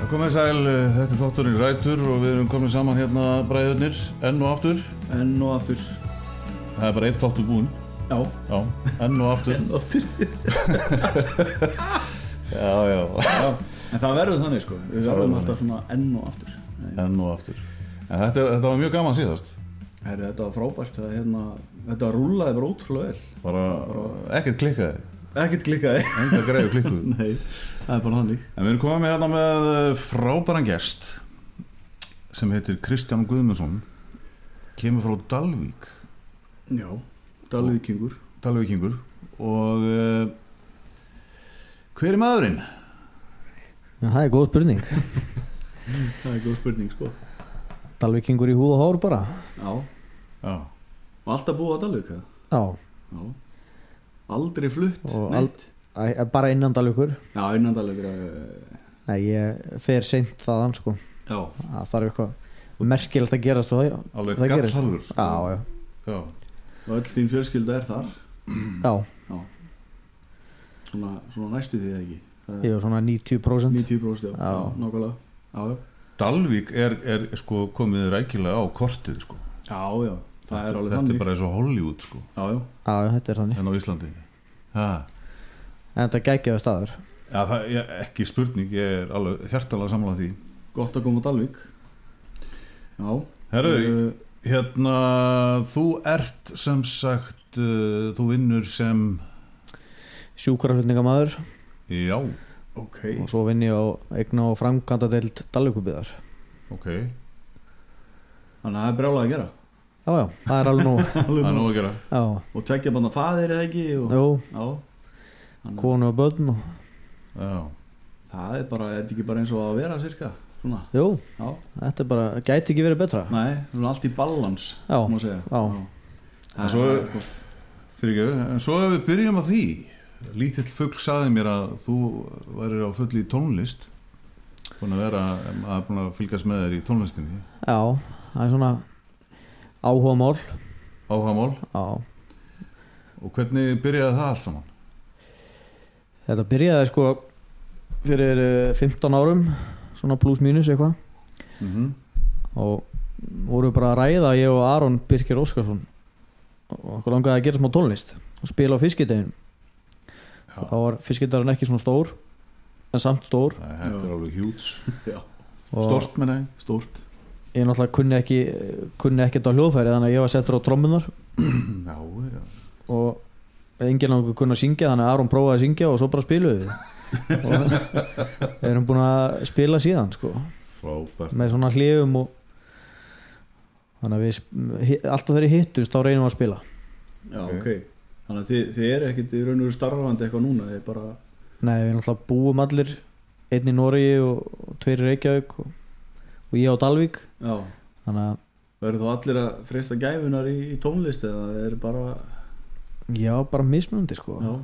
Komið sæl, þetta þátturinn Rætur og við erum komin saman hérna bræðurnir enn og aftur. Það bara einn þáttur búinn. Já, enn og aftur. Já. En það verður þannig sko. Við verðum alltaf svona enn og aftur. En þetta var mjög gaman síðast. Þetta var frábært. Þetta rúllaði bara ótrúlega vel. Bara ekkert klikkaði. Enga greiðu klikkuðu. Nei, það bara þannig. En við erum komið hérna með frábæran gest sem heitir Kristján Guðmundsson. Kemur frá Dalvík. Já, Dalvíkingur. Og hver maðurinn? Já, það góð spurning. Sko. Dalvíkingur í húð og hár bara. Já. Og alltaf búið á Dalvík, eða? Já. Aldrei flutt neitt? Bara innan Dalvíkur. Já, innan Dalvíkur. Nei, ég fer seint þaðan sko. Já. Það þarf eitthvað merkilegt að gerast og alveg gallhalur. Já. Og öll þín fjölskylda þar? Já. Svona næstu því ekki? Jú, svona 90%. 90%, já. Nákvæmlega. Já. Dalvík er sko komið rækilega á kortið sko. Já. Það er alveg þetta þannig. Er bara eins og Hollywood sko. Já, þetta er þannig. En á Íslandi. En þetta geggjaður staður. Já, það er ekki spurning, ég er alveg hjartalega sammála því. Gott að koma á Dalvík. Já. Herru, þú ert sem sagt, þú vinnur sem sjúkraflutningamaður. Já. Ok. Og svo vinn ég á eigna- og framkvæmdadeild Dalvíkurbyggðar. Ok. Þannig að það er brjálað að gera. Já, það er alveg nóg. Það er nóg að gera. Já. Og tveggja banna faðir eða ekki? Jú. Já. Konu og börn og... Já. Það er bara, er þetta ekki bara eins og að vera cirka? Svona. Jú. Já. Þetta er bara, gæti ekki verið betra. Nei, svona allt í balans. Já. Má segja. Já. En svo, ef við byrjum á því. Lítill fugl sagði mér að þú værir á fulli í tónlist. Búin að fylgjast með þér í tónlistinni. Já, það er svona áhugamál. Já. Og hvernig byrjaði það allt saman? Þetta byrjaði sko fyrir 15 árum, svona plus mínus eitthvað. Og voru bara að ræða, ég og Aron Birkir Óskarsson, og okkur langaði að gera smá tónlist og spila á fiskideginum. Þá var fiskidarinn ekki svona stór, en samt stór. Nei, þetta er alveg huge. Stort menna ég. Stort. Ég náttúrulega kunni ekkert á hljóðfæri, þannig að ég var settur á trommunar. Já. Og enginn á okkur kunni að syngja, þannig að Aron prófaði að syngja og svo bara spiluðu við. Og við erum búin að spila síðan sko. Frábært. Með svona hléum og þannig að við alltaf þegar ég hittust þá reynum við að spila. Já, ok. Þannig að þið eru ekkert í raun og veru starfandi eitthvað núna, þið er bara... Nei, við náttúrulega búum allir, einn í Noregi og tveir í Reykjavík og ég á Dalvík. Já. Þannig að... Verður þú allir að freista gæfunar í tónlist eða er bara... Já, bara mismunandi sko. Já.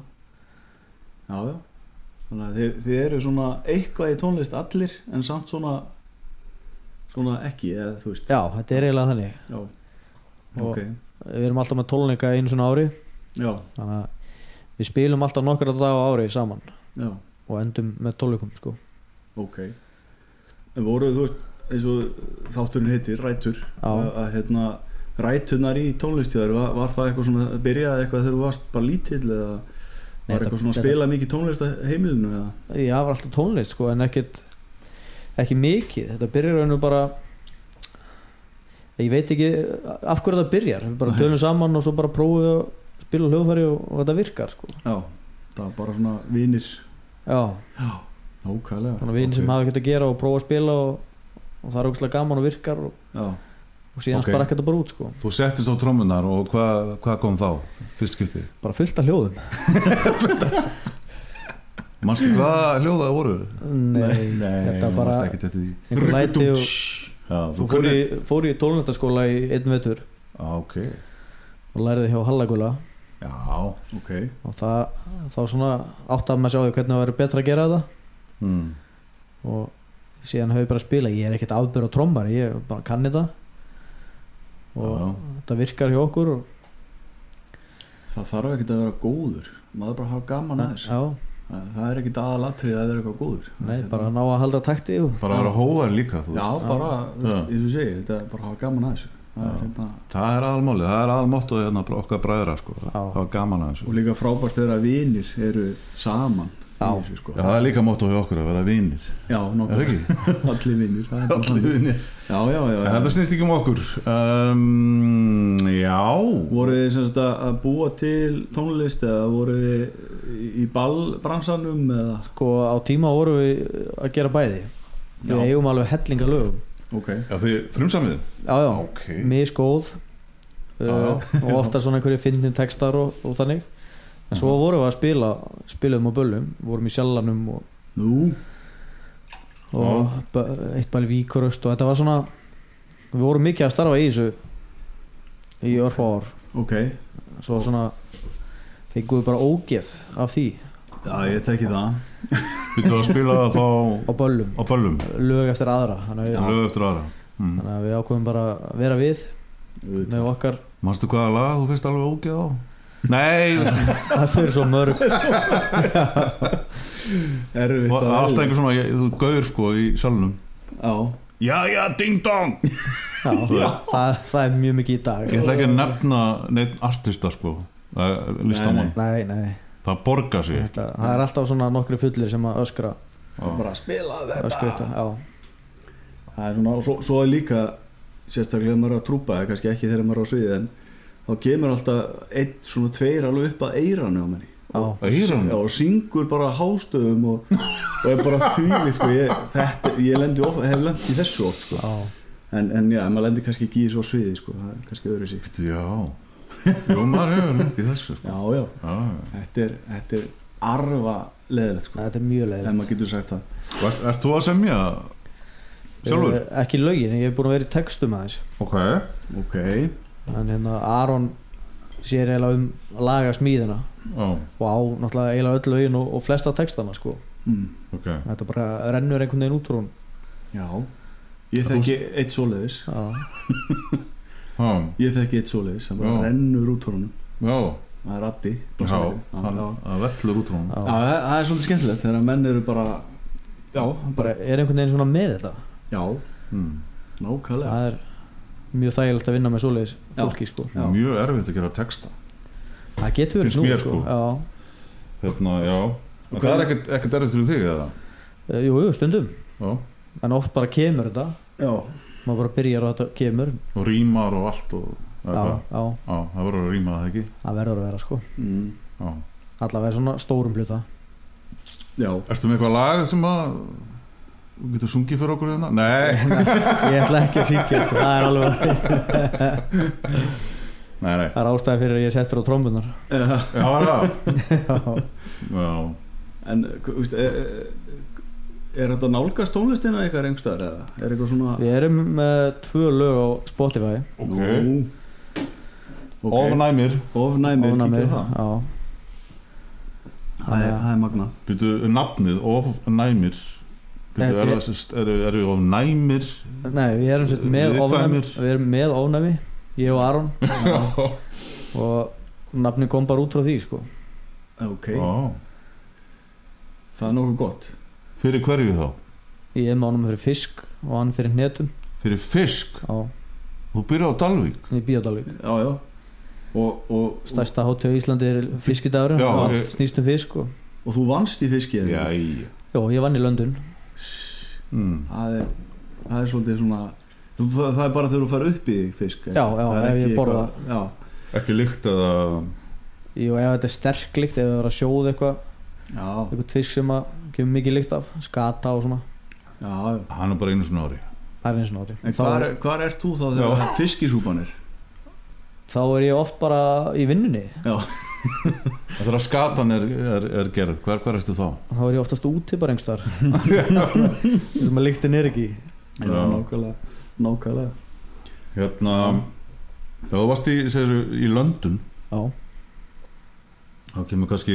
Þannig að þið eru svona eitthvað í tónlist allir en samt svona ekki, eða þú veist. Já, þetta er eiginlega þannig. Já. Og við erum alltaf með tónleika einu svona ári. Já. Þannig að við spilum alltaf nokkra dag á ári saman. Já. Og endum með tónleikum sko. Ok. En voruð þú veist eins og þátturinn heitir Rætur að ræturnar í tónlistjöður var það eitthvað svona, byrjaði eitthvað þegar þú varst bara lítill eða var eitthvað svona að spila mikið tónlist að heimilinu eða? Já, var alltaf tónlist sko, en ekki mikið. Þetta byrjar nú bara, ég veit ekki af hverju það byrjar, við bara tölum saman og svo bara prófum við að spila hljóðfæri og þetta virkar sko. Já, það var bara svona vinir. Já, nákvæmlega. Svona vinir sem hafa ekkert að gera og prófa að spila og það er ógeðslega gaman og virkar og síðan bara ekkert að bara út sko. Þú settist á trommunar og hvað kom þá fyrst skiptið? Bara fullt af hljóðum. Manstu hvað hljóðaði voru? Nei, þetta bara einhver læti og fór í tónlistaskóla í einn vetur. Ok. Og lærði hjá Hallagula. Já, ok. Og þá svona átti að maður sjá hvernig það væri betra að gera þetta. Og síðan hef ég bara að spila. Ég er ekkert afbyrð á trommari, ég bara kann þetta og þetta virkar hjá okkur og... Það þarf ekkert að vera góður, maður bara hafa gaman að þess. það ekkit aðalatrið að vera eitthvað góður. Nei, bara ná að halda takti bara að vera hóvar líka, þú veist. Já, bara, þú segi, þetta er bara að hafa gaman að þessu. Það er aðalmálið, það er aðalmáttuð hérna okkar bræðra, sko. Það var gaman að þessu. Og líka frábært þegar vinir eru saman í þessu, sko. Já, það er líka máttuð hjá okkur að vera vinir. Já, nokkuð. Allir vinir. Allir vinir. Já. En þetta snýst ekki okkur. Já. Voruð þið sem sagt að búa til tónlist eða voruð þið í ballbransanum eða? Sko, á tíma vorum við að gera bæði. Við eigum alveg hellinga lögum. Okay. Já, þið frumsamið? Já, okay. Misgóð og ofta svona einhverju fyndnir textar og þannig. En svo vorum við að spilaðum á böllum, vorum í Sjallanum og eitt bæli Víkuröst og þetta var svona, við vorum mikið að starfa í þessu í örfá ár. Okay. Svo svona fengum við bara ógeð af því. Já, ég þekki það. Við að spila það þá á böllum. Lög eftir aðra. Þannig að við ákveðum bara að vera við með okkar. Manstu hvaða lag þú finnst alveg ógeð á? Nei. Það er svo mörg. Alltaf einhver svona, þú gauður sko í salnum. Já, ding dong. Það er mjög mikið í dag. Ég ætla ekki að nefna neitt artista sko, listamann. Nei. Það borgar sig ekki. Það er alltaf svona nokkri fullir sem að öskra. Bara spila þetta. Öskra, það er svona, og svo er líka sérstaklega maður að trúpa, kannski ekki þegar maður er á sviði, en þá kemur alltaf einn svona tveir alveg upp að eyranu á manni. Og syngur bara hástöfum og er bara þvílið sko. Ég hef lent í þessu oft sko. En já, maður lendir kannski ekki í svo sviði sko. Það er kannski öðru sig. Já. Jú, maður hefur lent í þessu sko. Já. Þetta er arfa leðilegt sko. Þetta er mjög leðilegt. En maður getur sagt það. Ert þú að semja sjálfur? Ekki lögin, ég hef búin að vera í textum aðeins. Ok. En hérna Aron sér eiginlega laga smíðina og á náttúrulega eiginlega öll lögin og flesta textana sko. Þetta bara rennur einhvern veginn út úr hún. Já. Ég þekki eitt svoleiðis. Ég þekki eitt svoleiðis sem bara rennur út úr honum. Það er Addi. Það vellur út úr honum. Það er svolítið skemmtilegt þegar menn eru bara bara er einhvern veginn svona með þetta. Já, nákvæmlega. Það er mjög þægilegt að vinna með svoleiðis fólki sko. Mjög erfitt að gera texta. Það getur verið nú sko. Það er ekkert erfitt fyrir þig eða? Jú, stundum. En oft bara kemur þetta. Maður bara byrjar og þetta kemur. Og rímar og allt og það verður að ríma það ekki? Það verður að vera sko. Allavega svona stórum hluta. Ertu með eitthvað lag sem að þú getur sungið fyrir okkur hérna? Nei. Ég ætla ekki að syngja sko. Það er alveg Nei. Það er ástæði fyrir að ég settur á trombunar. Já. En er þetta nálgast tónlistina eitthvað einhverstaðar eða? Er eitthvað svona? Við erum með 2 lög á Spotify. Ofnæmir, kíkja það. Það er magnað. Býtu nafnið Ofnæmir. Eru ofnæmir? Nei, við erum með ofnæmi. Við erum með ofnæmi, ég og Aron. Og nafnið kom bara út frá því sko. Ok. Það er nokkuð gott. Fyrir hverju þá? Ég er með honum fyrir fisk og hann fyrir hnetum. Fyrir fisk? Já. Þú byrjar á Dalvík? Ég byrja á Dalvík. Já. Og stærsta hátíð á Íslandi er fiskidagurinn og allt snýst fisk og þú vannst í fiskið? Já, ég vann í London. Það er svolítið svona það er bara þegar þú fær upp í fisk. Já, ef ég borða. Ekki lykt eða? Jú, ef þetta er sterk lykt, ef það er að sjóða eitthvað fisk sem að kemur mikið lykt af, skata og svona. Hann er bara einu svona ári. Það er einu svona ári. En hvar ert þú þá þegar fiskisúpan er? Þá er ég oft bara í vinnunni. Þegar skatan er gerð, hver ertu þá? Þá er ég oftast úti bara einhverstaðar. Þessum að lyktin er ekki. Nákvæmlega. Hérna þegar þú varst í London, þá kemur kannski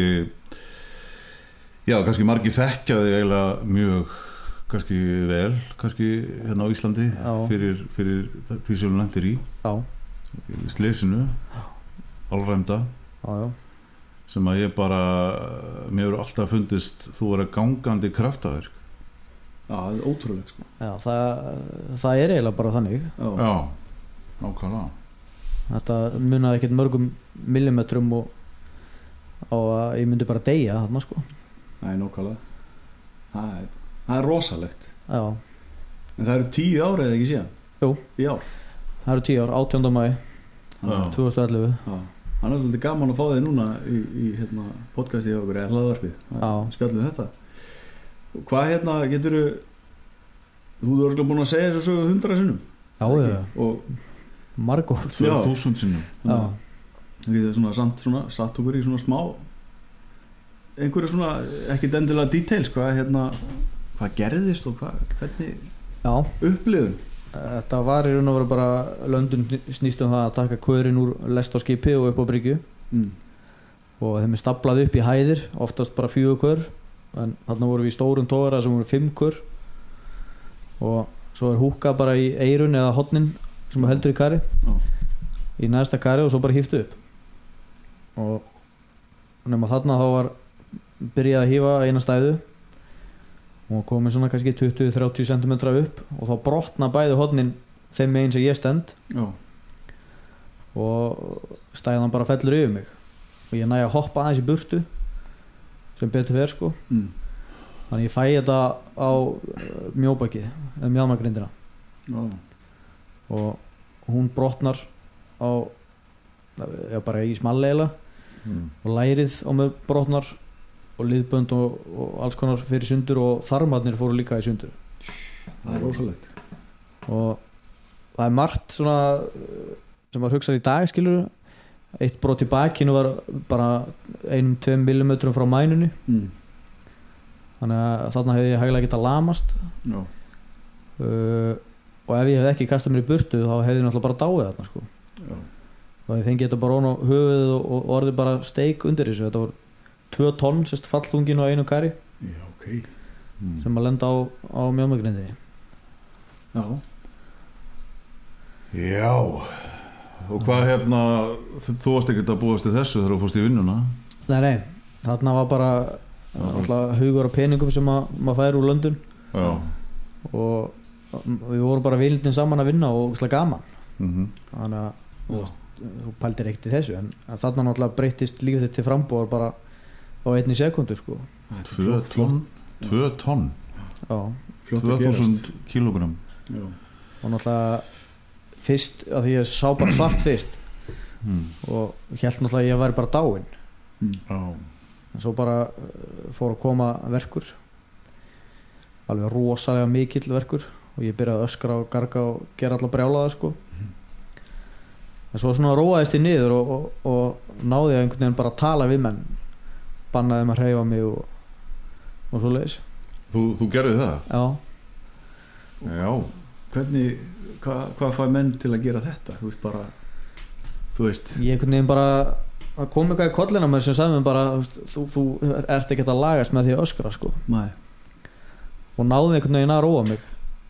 margir þekkja þig eiginlega mjög kannski vel hérna á Íslandi fyrir því sem þú lentir í slysinu, alræmda. sem að ég bara mér hefur alltaf fundist þú vera gangandi kraftaverk. Já, það er ótrúlegt sko. Já, það er eiginlega bara þannig. Já, nákvæmlega. Þetta munaði ekkert mörgum millimetrum og að ég myndi bara deyja þarna sko. Nei, nákvæmlega. Það er rosalegt. Já. En það eru 10 ár eða ekki síðan? Jú. Í ár? Það eru 10 ár, 18. maí 2011. Já. Það er svolítið gaman að fá þig núna í podcasti hjá okkur eða hlaðvarpið. Spjallum þetta. Hvað geturðu þú eru búin að segja þessu 100 sinnum? Já. Og margótt 1000 sinnum. Já. Við erum samt satt okkur í svona smá einhverju svona ekki endilega details hvað gerðist og hvernig upplifun. Þetta var í raun og veru bara London snýst það að taka körin úr lest á skipi og upp á bryggju og þeim er staplað upp í hæðir, oftast bara 4 kör, en þarna voru við í stórum togara sem voru 5 kör og svo er húka bara í eirun eða hotnin sem heldur í kari í næsta kari og svo bara hýftu upp og nema þarna þá var byrjað að hífa eina stæðu og komið svona kannski 20-30 cm upp og þá brotna bæði hodnin þeim megin sem ég stend og stæðan bara fellur yfir mig og ég næ að hoppa aðeins í burtu sem betur fer sko þannig ég fæ þetta á mjóbakið eða mjaðmagrindina og hún brotnar á bara í smalleila og lærið á mig brotnar og liðbönd og alls konar fyrir sundur og þarmarnir fóru líka í sundur. Það er rosalegt. Og það er margt svona sem var hugsað í dag skilur. Eitt brot í bakinu var bara 1-2 millimetrum frá mænunni þannig að þarna hefði ég hæglega getað lamast og ef ég hefði ekki kastað mér í burtu þá hefði ég náttúrulega bara dáið þarna sko. Og ég fengi þetta bara ón á höfuðið og orðið bara steik undir þessu. Þetta var 2 tonn sérst fallþungin og einu kari sem að lenda á mjöðmagrindinni. Já og hvað þú varst ekkert að búast til þessu þegar þú fórst í vinnuna? Nei, þarna var bara haugur af peningum sem maður fær úr London og við vorum bara vilindin saman að vinna og slag gaman þannig að þú pældir ekkert í þessu en þarna náttúrulega breytist lífið þitt til frambúðar bara á 1 sekundu sko. 2 tonn 2000 kilogram og náttúrulega fyrst að því ég sá bara svart fyrst og hélt náttúrulega að ég væri bara dáinn en svo bara fór að koma verkur alveg rosalega mikill verkur og ég byrjaði að öskra og garga og gera alla brjálaða sko en svo svona róaðist ég niður og náði að einhvern veginn bara að tala við menn bannaði að hreyfa mig og svo leiðis. Þú gerði það? Já. Hvernig, hvað fær menn til að gera þetta? Þú veist. Ég einhvern veginn bara að koma eitthvað í kollina mér sem sagði mér bara þú ert ekkert að lagast með því að öskra sko. Nei. Og náði einhvern veginn að róa mig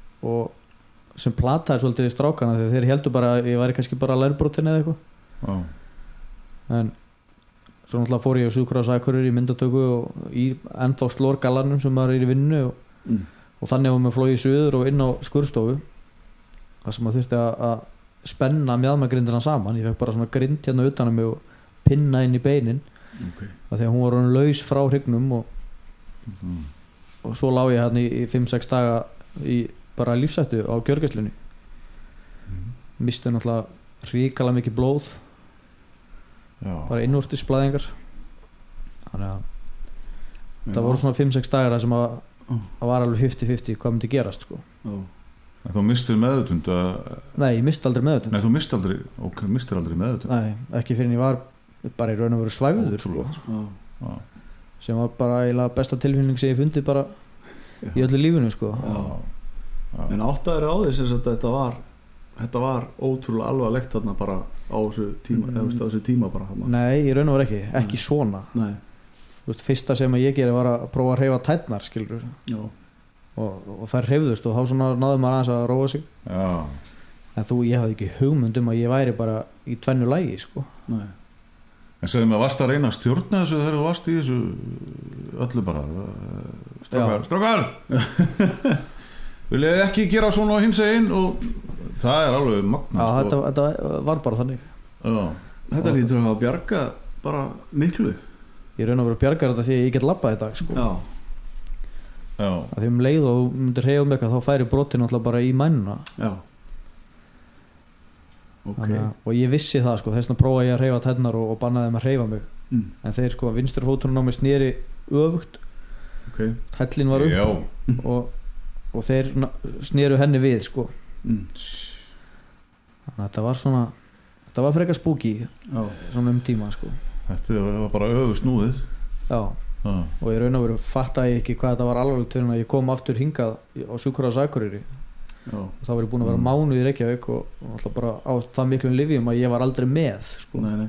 og sem plataði svolítið í strákana þegar þeir heldur bara að ég væri kannski bara lærbrotin eða eitthvað. En svo náttúrulega fór ég á sjúkrahús í myndatöku og í ennþá slórgalarnum sem maður er í vinnu og þannig var maður flogið suður og inn á skurðstofu þar sem maður þurfti að spenna mjaðmagrindina saman. Ég fekk bara svona grind hérna utan á mig og pinna inn í beinin af því að hún var orðin laus frá hryggnum og svo lá ég hérna í 5-6 daga í bara lífshættu á gjörgæslunni misti náttúrulega ríkala mikið blóð bara innvortis blæðingar þannig að það voru svona 5-6 dagar sem að var alveg 50-50 hvað myndi gerast sko. En þú mistir meðutund Nei, ég misti aldrei meðutund. Nei, þú mistir aldrei meðutund. Nei, ekki fyrir en ég var bara í raun og veru svæfður sko. Sem var bara eiginlega besta tilfinning sem ég fundi bara í öllu lífinu sko. En áttaður á þess að þetta var ótrúlega alvarlegt þarna bara á þessu tíma eða á þessu tíma bara þarna. Nei, í raun og veru ekki svona. Nei. Þú veist, fyrsta sem ég geri var að prófa að hreyfa tærnar skilur og þær hreyfðust og þá svona náði maður aðeins að róa sig. En ég hafði ekki hugmynd að ég væri bara í tvennu lagi sko. Nei. En segðu mig, varst að reyna að stjórna þessu þegar þú varst í þessu öllu bara strákar viljið ekki gera svona á hins einn og það er alveg magna þetta var bara þannig þetta lítur að bjarga bara miklu ég raun að vera bjargar þetta því ég get labbað í dag sko. Að því leið og þú myndir hreyfa með eitthvað þá færi brotin alltaf bara í mænuna okay. Og ég vissi það sko, þess vegna prófaði ég að hreyfa tærnar og bannaði þeim að hreyfa mig en þeir sko, vinstri fóturinn á mig sneri öfugt hællin var upp og þeir sneru henni við sko þannig að þetta var frekar spooky svona tíma sko þetta var bara öfusnúðið og ég raun og veru fattaði ekki hvað þetta var alveg til að ég kom aftur hingað á Sjúkrahús Akureyri og þá var ég búin að vera mánuð í Reykjavík og alltaf bara á það miklum lyfjum að ég var aldrei með sko. Nei.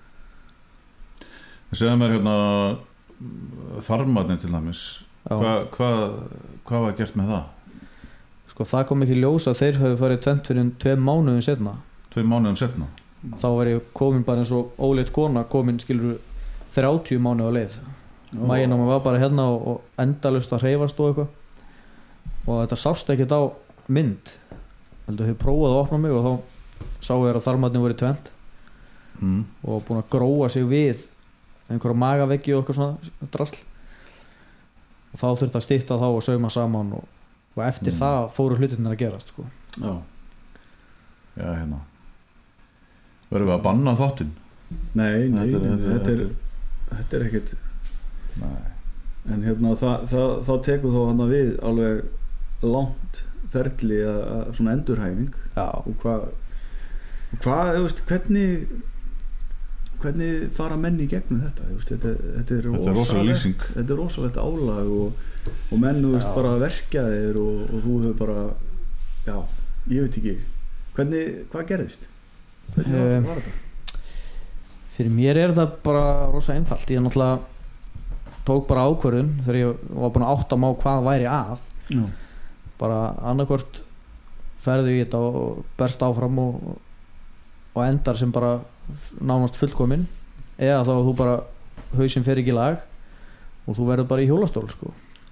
Segðu mér hérna þarmarnir til dæmis hvað var gert með það? Sko það kom ekki ljós að þeir höfðu farið tvent fyrir 2 mánuðum setna þá var ég komin bara eins og óleitt kona komin skilur 30 mánuð á leið mægin á mig var bara hérna og endalaust að hreyfast og eitthvað og þetta sást ekkert á mynd heldur þau prófaði að opna mig og þá sáu þeir að þarmarnir voru tvent og búin að gróa sig við einhverja magaveggi og eitthvað svona drasl og þá þurfti að stytta þá og sauma saman og eftir það fóru hlutirnir að gerast sko. Já hérna verðum við að banna þáttinn? Nei þetta er ekkert en hérna þá tekur þá hann við alveg langt ferli að svona endurhæfing og hvað þú veist hvernig fara menn í gegnum þetta þú veist þetta er rosalegt álag og menn þú veist bara verkja þér og þú hefur bara ég veit ekki hvað gerðist hvernig var þetta? Fyrir mér er þetta bara rosa einfalt ég náttúrulega tók bara ákvörðun þegar ég var búin að átta mig á hvað væri að bara annarkvort ferði í þetta og berst áfram og endar sem bara nánast fullkomin eða þá þú bara hausinn fer ekki í lag og þú verður bara í hjólastól sko.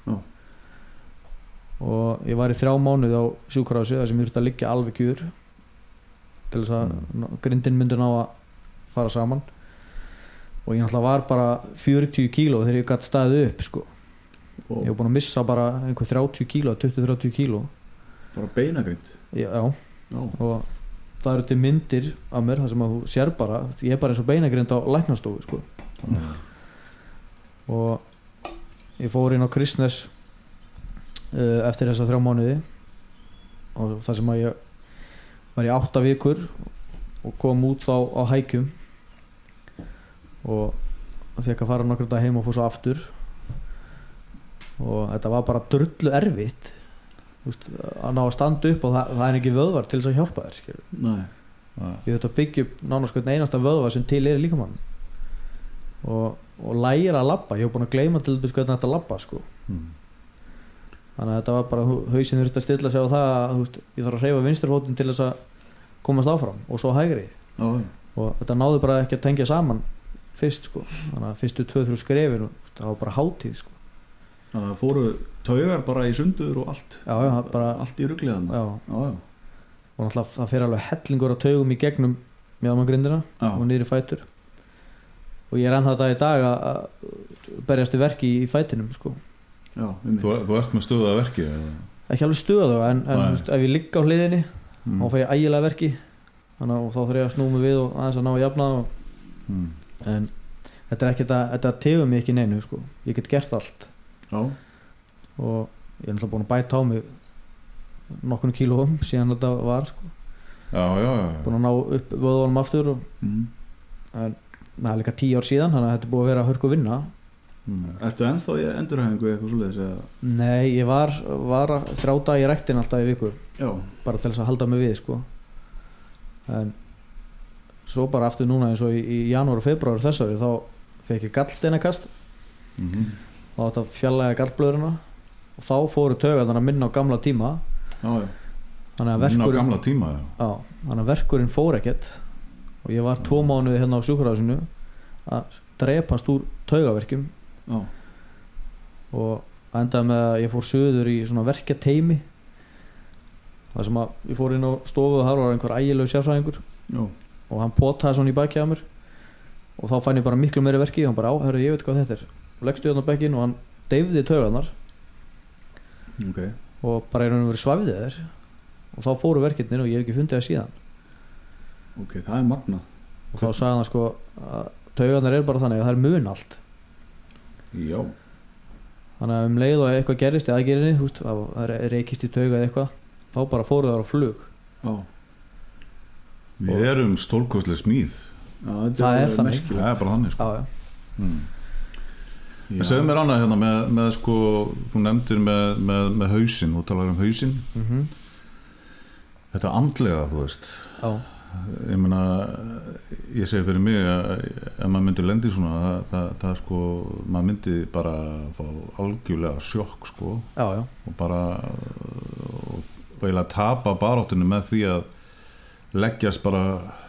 Og ég var í 3 mánuði á sjúkrahúsi þar sem ég þurfti að liggja alveg kjur til þess að grindin myndi ná að fara saman og ég náttúrulega var bara 40 kíló þegar ég gæti staðið upp sko. Ég var búin að missa bara einhver 30 kíló 20-30 kíló bara beinagrind og það eru til myndir af mér þar sem að þú sér bara ég er bara eins og beinagrind á læknastofu sko. Og ég fór inn á Kristnes eftir þessa 3 mánuði og þar sem að ég var í 8 vikur og kom út þá á hækjum og fekk að fara nokkur dag heim og fór svo aftur og þetta var bara drullu erfitt að ná að standa upp og það er ekki vöðvar til þess að hjálpa þér ég þurfti að byggja upp nánast hvern einasta vöðvar sem til er í líkamann og læra að labba ég hef búin að gleyma til þess hvernig þetta labba sko. Þannig að þetta var bara hausinn þurfti að stilla sig á það að ég þarf að hreyfa vinsturfótinn til þess að komast áfram og svo hægri og þetta náði bara ekki að tengja saman fyrst sko. Þannig að fyrstu 2-3 skrefin það var bara hátíð sko. Þannig að það fóru taugar bara í sundur og allt bara, allt í rugliðan og náttúrulega það fyrir alveg hellingur á taugum í gegnum mjöðmangrindina og niður í fætur og ég er ennþá þetta í dag að berjast í verki í fætinum sko. Þú ert með stöðað verki? Ekki alveg stöðað en ef ég ligg á hliðinni þá fæ ég ægilega verki þannig að þá þarf ég að snúa mig við og aðeins að ná að jafna en þetta er ekki þetta tegum mig ekki neinu sko. Ég get gert allt og ég er náttúrulega búin að bæta á mig nokkrum kílóum síðan þetta var sko. Búin að ná upp vöðvunum aftur en það er líka 10 ár síðan þannig að þetta er búin að vera hörku vinna Ertu ennþá í endurhæfingu eitthvað svoleiðis? Nei, ég var 3 daga í ræktin alltaf í viku bara til þess að halda mig við sko. En svo bara aftur núna eins og í janúar og februar þess ári þá fekk ég gallsteinakast þá átti að fjarlægja gallblöðruna og þá fóru taugarnar að minna á gamla tíma þannig að verkurinn fór ekkert og ég var 2 mánuði hérna á sjúkrahúsinu að drepast úr taugaverkjum og endaði með að ég fór suður í svona verkjateymi þar sem að ég fór inn á stofu og þar var einhver ægilegur sérfræðingur og hann potaði svona í bakið á mér og þá fann ég bara miklu meiri verki og hann bara hörru, ég veit hvað þetta er og leggstu hann á bekkinn og hann deyfði taugarnar og bara er hann verið svafðið þér og þá fóru verkirnir og ég hef ekki fundið það síðan það er magnað og þá sagði hann sko að taugarnar er bara þannig að það er mun allt þannig að leið og eitthvað gerist í aðgerinni þú veist, það reykist í tauga eða eitthvað þá bara fóru það á flug Við erum stórkostleg smíð það er þannig það er bara þannig sko. En segðu mér annað hérna með sko, þú nefndir með hausinn og talar hausinn þetta andlega þú veist ég meina ég segi fyrir mig að ef maður myndi lendi svona það sko, maður myndi bara fá algjörlega sjokk sko og bara og eiginlega tapa baráttinu með því að leggjast bara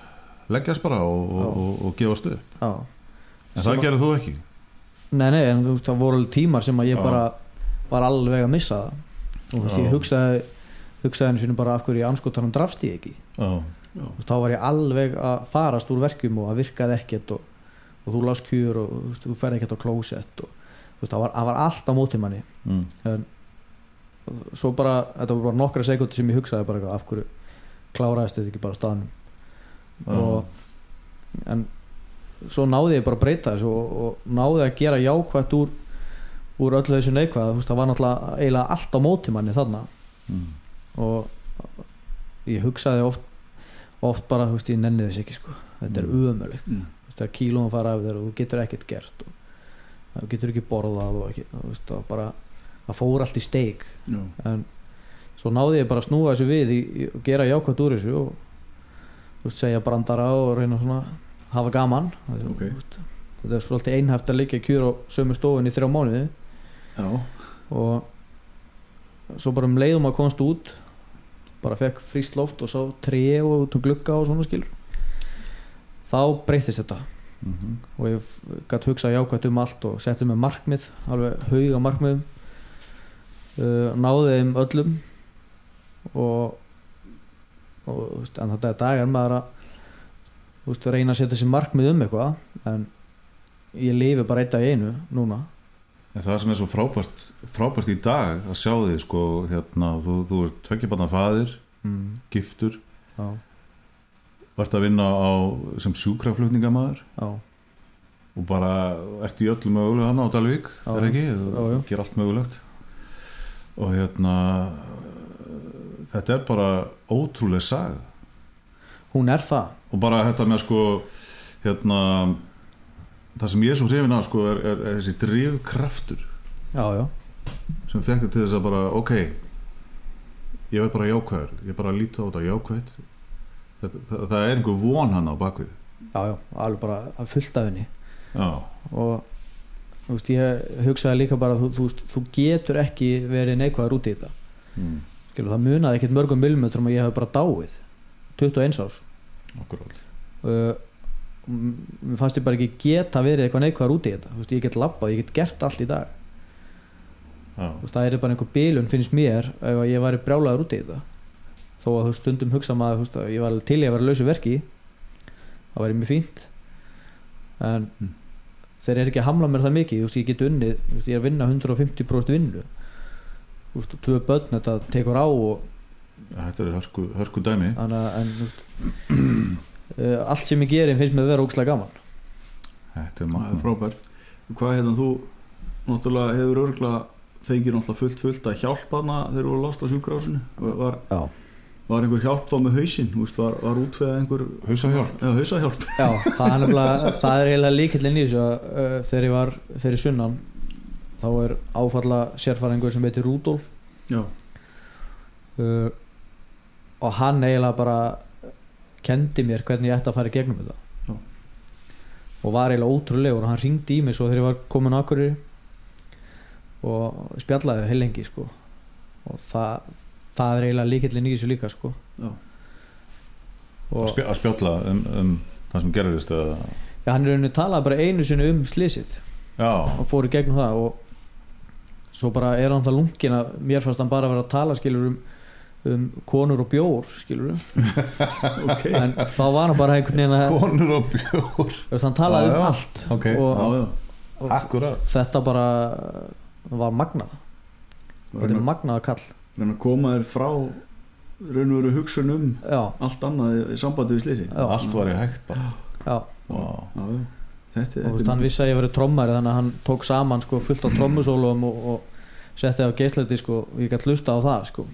og gefast upp en það gerði þú ekki Nei, en þú veist, það voru alveg tímar sem að ég bara var alveg að missa það og þú veist, ég hugsaði einu sinni bara af hverju í anskotanum drafst ég ekki þá var ég alveg að farast úr verkjum og það virkaði ekkert og þú lást kjur og þú ferði ekkert á klósett og þú veist, það var allt á móti manni en svo bara, þetta var bara nokkra sekúndur sem ég hugsaði bara af hverju kláraðist þetta ekki bara á staðnum en svo náði ég bara að breyta þessu og náði að gera jákvætt úr öllu þessu neikvæð þú veist, það var náttúrulega eiginlega allt á móti manni þarna og ég hugsaði oft bara, þú veist, ég nenni þess ekki sko. Þetta er ömurlegt það er kílóum að fara af þér og þú getur ekkert gert og þú getur ekki borðað og ekki, þú veist, það fór allt í steik en svo náði ég bara að snúa þessu við og gera jákvætt úr þessu og þú veist, segja brandara og reyna svona hafa gaman þetta er svolítið einhæft að liggja kjur á sömu stofun í 3 mánuði og svo bara leiðum að komast út bara fekk frískt loft og sá tré og út um glugga og svona skilur þá breytist þetta og ég gæti hugsað jákvætt allt og setti með markmið alveg hauga markmiðum náði þeim öllum og en þetta er dagar maður að reyna að setja sér markmið eitthvað en ég lifi bara eitt dag í einu núna en það sem er svo frábært í dag að sjá þig sko, hérna, þú ert 2 barna faðir giftur vart að vinna sem sjúkraflutningamaður og bara ert í öllu mögulega hann á Dalvík er ekki, þú ger allt mögulegt og hérna þetta er bara ótrúlega saga hún er það og bara þetta með sko hérna það sem ég er svo hrifinn af sko er þessi drifkraftur sem fekk þetta til þess að bara ok ég veit bara jákvæður ég bara líti á þetta jákvæð það er einhver von hann á bakvið alveg bara að fullt af henni og þú veist ég hugsaði líka bara þú getur ekki verið neikvæður út í þetta Skilu, það munaði ekkert mörgum millimetrum að ég hef bara dáið 21 árs akkurát mér fannst ég bara ekki geta verið eitthvað neikvæður út í þetta veist, ég get labbað, ég get gert allt í dag veist, það er bara einhver bilun finnst mér ef ég væri brjálaður út í þetta þó að stundum hugsa maður veist, að ég var til í að vera lausu verki það væri mjög fínt en þeir eru ekki að hamla mér það mikið veist, ég get unnið, veist, ég er að vinna 150% vinnu veist, 2 börn þetta tekur á og þetta er hörku dæmi en allt sem ég gerir finnst mér að vera ógeðslega gaman þetta er frábært hvað hérna þú náttúrulega hefur örugglega fengið náttúrulega fullt að hjálpa hana þegar þú voru lást á sjúkrahúsinu var einhver hjálp þá með hausinn var útveða einhver hausahjálp já, það er eiginlega lykillinn í þessu þegar ég var fyrir sunnan þá er áfalla sérfæringur sem heitir Rúdolf og hann eiginlega bara kendi mér hvernig ég ætti að fara í gegnum þetta og var eiginlega ótrúlegur og hann hringdi í mig svo þegar ég var komin á Akureyri og spjallaði heil lengi sko og það er eiginlega lykillinn í þessu líka sko að spjalla það sem gerðist hann er rauninni talaði bara einu sinni slysið og fór í gegnum það og svo bara hann það lungin að mér fannst hann bara að vera að tala skilur konur og bjór skilur okay. En þá var hann bara einhvern veginn að konur og bjór hann talaði allt okay. og þetta bara var magnað þetta er magnaða kall að koma þér frá raun og veru hugsun allt annað í sambandi við slysið allt var í hægt bara og hann vissi að ég verið trommari þannig að hann tók saman sko, fullt á trommusólum og setti á geisladisk og ég gæti hlusta á það sko.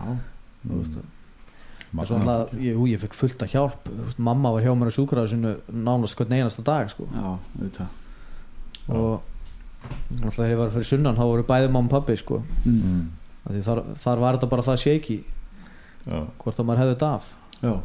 Ég fekk fullt af hjálp mamma var hjá mér á sjúkrahúsinu nánast hvern einasta dag sko. Og þegar ég var fyrir sunnan þá voru bæði mamma og pabbi sko. Þar var þetta bara það shaky hvort að maður hefði þetta af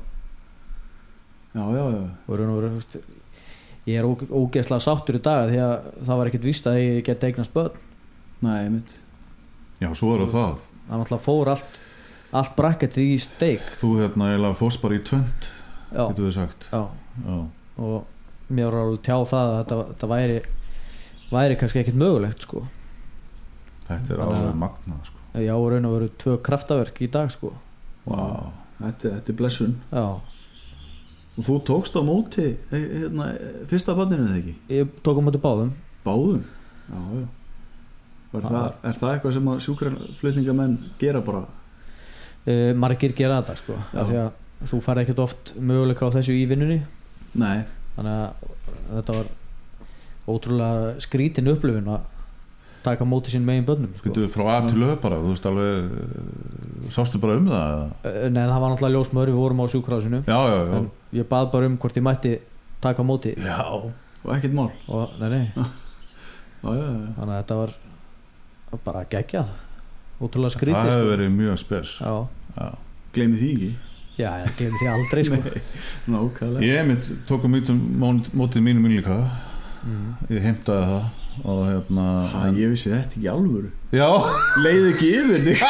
og raun og veru ég er ógeðslega sáttur í dag því að það var ekkert víst að ég geti eignast börn. Nei, mitt. Já, svo er það náttúrulega fór allt bracket í steik. Þú eiginlega fórst bara í tvönd getur við sagt. Já. Og mér var alveg tjáð það að þetta væri kannski ekkert mögulegt sko. Þetta er alveg magnað sko. Já, raun og veru 2 kraftaverk í dag sko. Wow. Þetta er blessun. Já. Og þú tókst á móti fyrsta barninu eða ekki? Ég tók á móti báðum. Báðum? Já. Er það eitthvað sem að sjúkraflutningamenn gera bara? Margir gera þetta sko. Því að þú færði ekkert oft möguleika á þessu í vinnunni. Nei. Þannig að þetta var ótrúlega skrítin upplifun að taka móti sín megin börnum sko. Býttu frá A til Ö bara, þú veist alveg sástu bara það? Nei, það var náttúrulega ljósmör, við vorum á sjúkrahúsinu en ég bað bara hvort ég mætti taka móti og ekkert mál og nei þannig að þetta var bara geggjað ótrúlega skrítið það hefur verið mjög spes gleymi því ekki? Já, ég gleymi því aldrei sko. Nákvæmlega ég tók mótið mínu líka ég heimtaði það og ég vissi þetta ekki alvöru já leið ekki yfir þig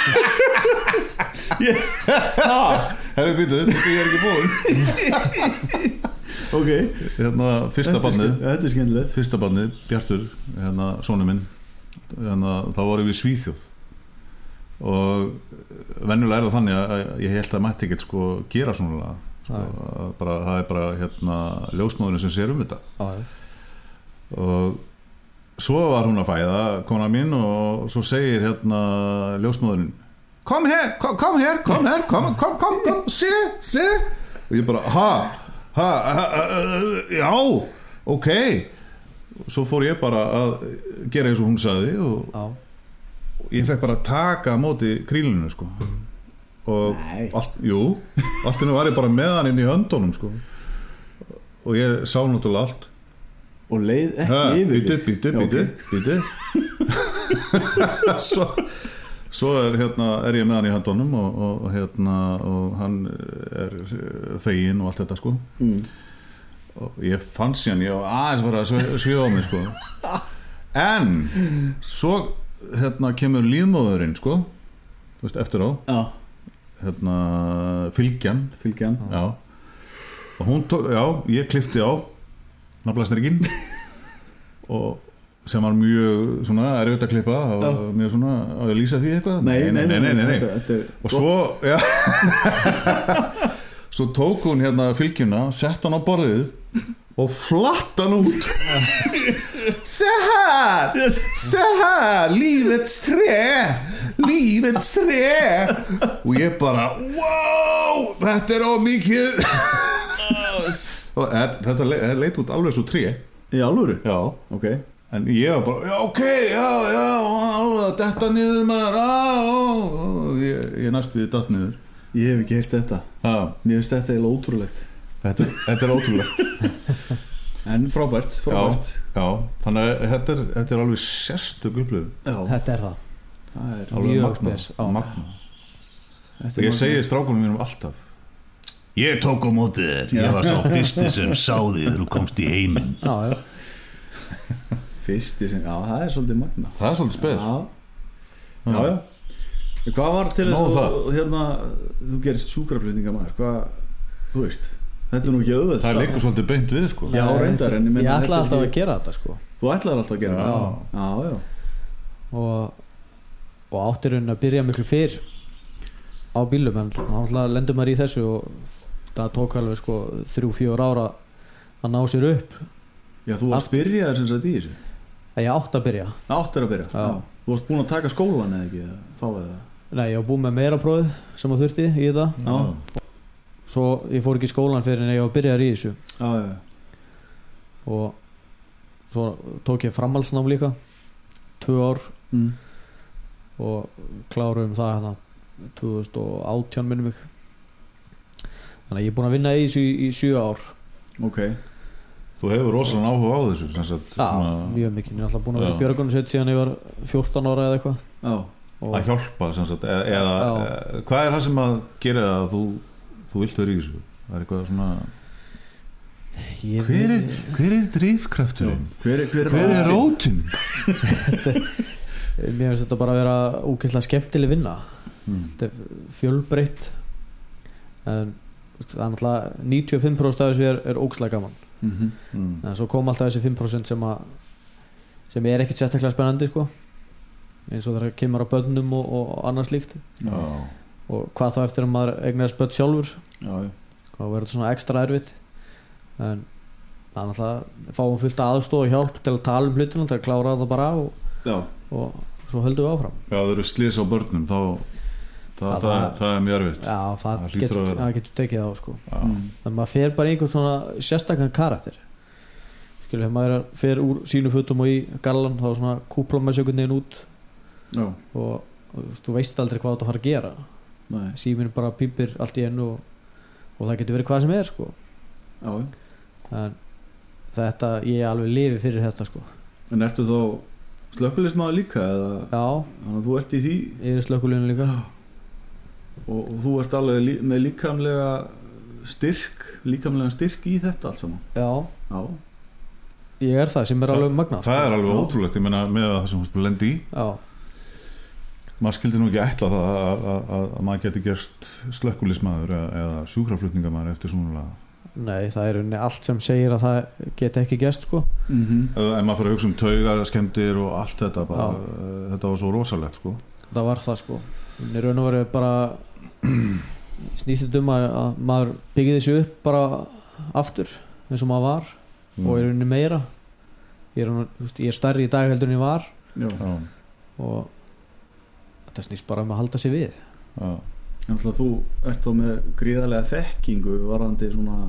herru býtu, ég er ekki búinn ok fyrsta barnið þetta er skemmtilegt fyrsta barnið, Bjartur, sonu minn þá vorum við í Svíþjóð og venjulega er það þannig að ég held að mætti ekkert sko gera svona það er bara ljósmóðurinn sem sér þetta og svo var hún að fæða kona mín og svo segir ljósmóðurinn kom hér sé og ég bara já ok svo fór ég bara að gera eins og hún sagði og ég fekk bara að taka á móti krílinu sko og allt innu var ég bara með hann inn í höndunum sko og ég sá náttúrulega allt og leið ekki yfir býtu svo er ég með hann í höndunum og hann er þeginn og allt þetta sko og ég fann síðan ég var aðeins bara að svíða á mig sko en svo kemur líðmóðurinn sko þú veist eftir á fylgjan já og hún ég klippti á naflastrykkin og sem var mjög svona erfitt að klippa og mjög svona að lýsa því eitthvað nei. Og svo svo tók hún fylgjuna, sett hann á borðið og flatt hann út se här livets trä og ég bara wow, þetta er ómikið og þetta leit út alveg svo tré í alvöru? Já, ok en ég var bara, ok, alveg detta niður maður ég næstu því datt niður ég hef ekki heyrt þetta mér finnst þetta eiginlega ótrúlegt þetta er ótrúlegt en frábært já, þannig að þetta er alveg sérstök upplifun þetta er það er alveg magna ég segi strákunum mínum alltaf ég tók á móti þér ég var sá fyrsti sem sá þig þegar þú komst í heiminn fyrsti sem, það er svolítið magna það er svolítið spes já hvað var til þess að þú gerist sjúkraflutningamaður hvað, þú veist þetta nú ekki auðvelt það liggur svolítið beint við sko. Já, reyndar, en ég ætlaði alltaf að gera þetta sko. Þú ætlaði alltaf að gera þetta? Já. Og áttir hún að byrja miklu fyrr á bílum, en þá lendur maður í þessu og það tók alveg sko 3-4 ára að ná sér upp. Já, þú varst byrjaður sem sagt í þessu? Ég átti að byrja. Áttir að byrja? Já. Þú varst búin að taka skólan eða ekki? Þá eða? Nei, ég var búin með meira prófið sem að þurfti í þetta. Já. Svo ég fór ekki í skólan fyrir en ég var byrjaður í þessu. Já. Og svo tók ég framhaldsnám líka 2 ár og kláruðum það hérna 2018 minnum mig. Þannig að ég er búin að vinna í þessu í 7 ár. Ok. Þú hefur rosalega áhuga á þessu sem sagt, já, mjög mikið. Ég er alltaf búin að vera í björgunarsveit síðan ég var 14 ára eða eitthvað. Já. Að hjálpa sem sagt, eða hvað er það sem að gera að þú vilt vera í þessu? Það er eitthvað svona hver er drifkrafturinn? Hver er rótin? Mér finnst þetta bara að vera ógeðslega skemmtileg vinna. Þetta er fjölbreytt, en það er náttúrulega 95% af þessu er ógeðslega gaman. En svo kom alltaf þessi 5% sem er ekkert sérstaklega spennandi sko. Eins og þegar kemur á börnum og annað slíkt. Og hvað þá eftir að maður eignast börn sjálfur, þá verður þetta svona ekstra erfitt. En það er náttúrulega fáum fullt aðstoð og hjálp til að tala hlutina, til að klára það bara og svo höldum við áfram. Já, það eru slys á börnum, það er mjög erfitt. Já, það getur tekið á sko. Þannig að maður fer bara einhvern svona sérstakann karakter. Skilur, þegar maður fer úr sínu fötum og í gallan, þá svona kúplar maður sig einhvern veginn út. Og þú veist aldrei hvað þú fara að gera. Síminn bara pípir allt í einu og það getur verið hvað sem er sko. En þetta, ég alveg lifi fyrir þetta sko. En ertu þá slökkviliðsmaður líka eða? Já. Þannig að þú ert í því? Ég er slökkviliðinu líka. Og þú ert alveg með líkamlega styrk í þetta allt saman? Já. Ég er það sem er alveg magnað. Það er alveg ótrúlegt, ég meina með það sem þú lendi í. Já. Maður skildi nú ekki ætla það að maður geti gerst slökkviliðsmaður eða sjúkraflutningamaður eftir svona laga. Nei, það er allt sem segir að það geti ekki gerst sko. En maður fyrir að hugsa taugaskemmdir og allt þetta bara, þetta var svo rosalegt sko. Það var það sko. Í raun og veru bara snýst að maður byggði þessu upp bara aftur eins og maður var og í rauninni meira. Ég er stærri í dag heldur en ég var. Og þetta snýst bara að halda sig við. En alltaf þú ert þá með gríðarlega þekkingu varðandi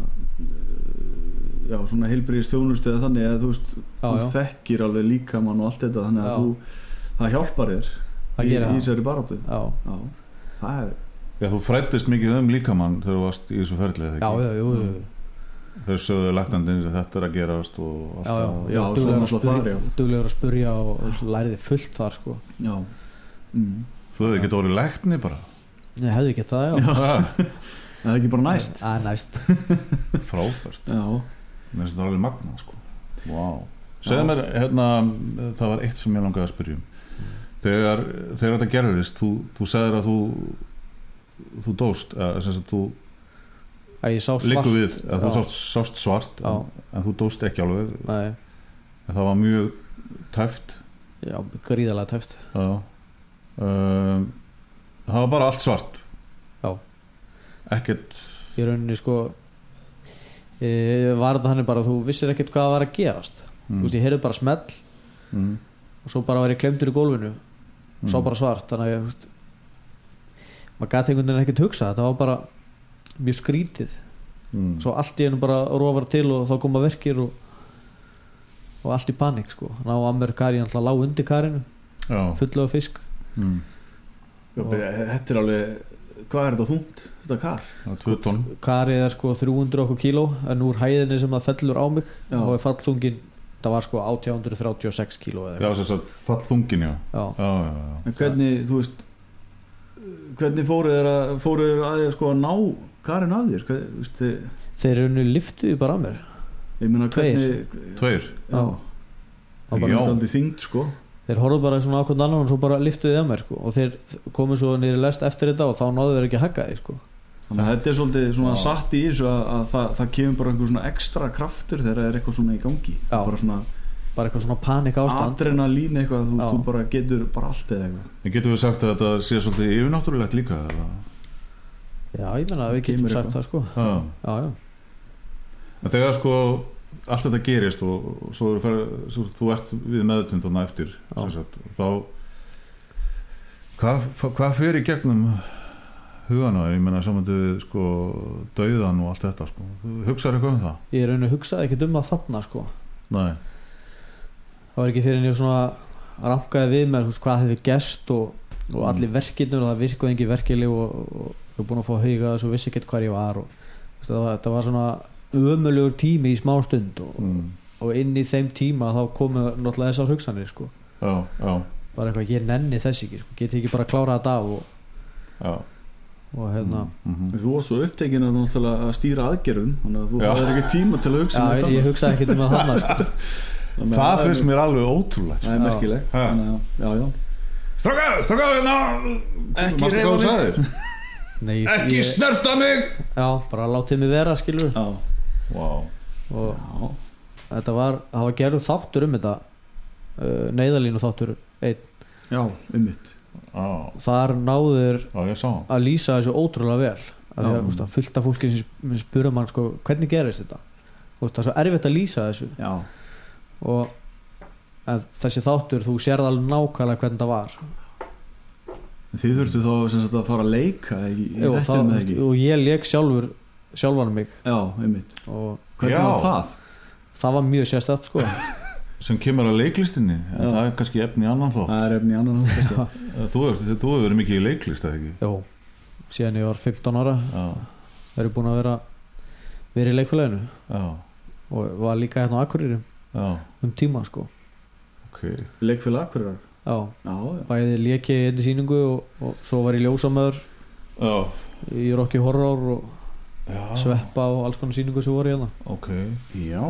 svona heilbrigðisþjónustu eða þannig að þú þekkir alveg líkamann og allt þetta, þannig að það hjálpar þér í þessari baráttu. Það er... Já, þú fræddist mikið líkamann þegar þú varst í þessu ferli, eða ekki? Já. Þeir sögðu læknandinn að þetta er að gerast og allt það. Já, duglegur að spurja og læriði fullt þar sko. Já. Þú hefði ekki orðið lækni bara? Ég hefði ekki það, já. Það er ekki bara næst? Það er næst. Frábært. Já. Mér finnst þetta alveg magnað sko. Vá. Segðu mér, það var eitt sem ég langaði að spyrja um. Þegar þetta gerðist, þú sagðir að þú dóst, sem að þú liggur við, að þú sást svart, en þú dóst ekki alveg. Nei. En það var mjög tæft. Já, gríðarlega tæft. Já. Það var bara allt svart. Já. Ekkert í rauninni sko var þetta hann bara, þú vissir ekkert hvað var að gerast. Þú veist, ég heyrði bara smell og svo bara var ég klemdur í gólfinu og svo bara svart, þannig að maður gæti einhvern veginn ekkert hugsa, þetta var bara mjög skrítið. Svo allt í einu bara rofar til og þá koma verkir og allt í panik sko. Ná Ammer Kari alltaf lág undir karinu, fullu af fisk. Þetta er alveg, hvað er þetta þungt, þetta kar? 2 tonn. Karið er sko 300 okkur kíló, en úr hæðinni sem það fellur á mig og er fallþungin, það var sko 1836 kíló. Já, þess að fallþungin, já. En hvernig, þú veist, hvernig fóruð þér að sko að ná karin af þér? Þeir lyftuðu bara að mér. Ég meina, hvernig... Tveir? Já. Það var bara aldrei þyngd sko. Þeir horfðu bara svona ákvæmt annan og svo bara lyftuðu að mér sko. Og þeir komu svo niður í lest eftir þetta og þá náðu þeir ekki að hagga því sko. Þannig að þetta svolítið svona satt í þessu að það kemur bara einhver svona ekstra kraftur þegar það eitthvað svona í gangi. Bara eitthvað svona panik ástand. Adrenalín eitthvað, þú bara getur bara allt eða eitthvað. En getum við sagt að þetta sé svolítið yfirnáttúrulegt líka? Já, ég meina að við getum sagt það sko. Já. En þegar sko allt þetta gerist og svo þú ert við meðutundana eftir þá hvað fer í gegnum hugana, ég meina samandi við sko dauðan og allt þetta sko, þú hugsaður eitthvað um það? Ég rauninni hugsaði ekkert um það þarna sko. Nei. Það var ekki fyrir en ég svona rankaði við mér hvað hefði gerst og allir verkirnur og það virkaði engin verkileg og ég var búin að fá að hauga þess og vissi ekkert hvar ég var og þetta var svona ömurlegur tími í smá stund og inn í þeim tíma þá komu náttúrulega þessar hugsanir sko. Já. Bara eitthvað, ég nenni þess ekki sko. Geti ekki bara að klára þetta af og hérna Þú varst svo upptekinn að stýra aðgerðum þannig að þú hafðir ekki tíma til að hugsa um þetta. Ég hugsaði ekkert um það þarna sko. Það finnst mér alveg ótrúlegt. Það er merkilegt. Strákar hérna ekki reyfa mig ekki snerta mig. Já, bara látið mig vera skilur. Wow. Og það var gerður þáttur um þetta neyðarlínu þáttur einn. Já, mitt. Þar náður að lýsa þessu ótrúlega vel að fullt af fólki sem spura mann sko, hvernig gerist þetta það er svo erfitt að lýsa þessu og þessi þáttur þú sérð alveg nákvæmlega hvernig það var. Þið þurftu þá sem sagt að fara að leika í þetta með ekki og ég leik sjálfan mig. Já, einmitt. Og hvernig var það? Það var mjög sérstakt sko. Sem kemur á leiklistinni en það er kannski efni í annan þátt. Það er efni í annan þátt. Þú hefur verið mikið í leiklist eða ekki? Jó, síðan ég var 15 ára verið búin að vera í leikfélaginu og var líka hérna á Akureyri tíma sko. Leikfélag Akureyrar? Já, bæði lék ég einni sýningu og svo var ég ljósamöður í Rocky Horror og Sveppa og alls konar sýningu sem voru hérna. Já.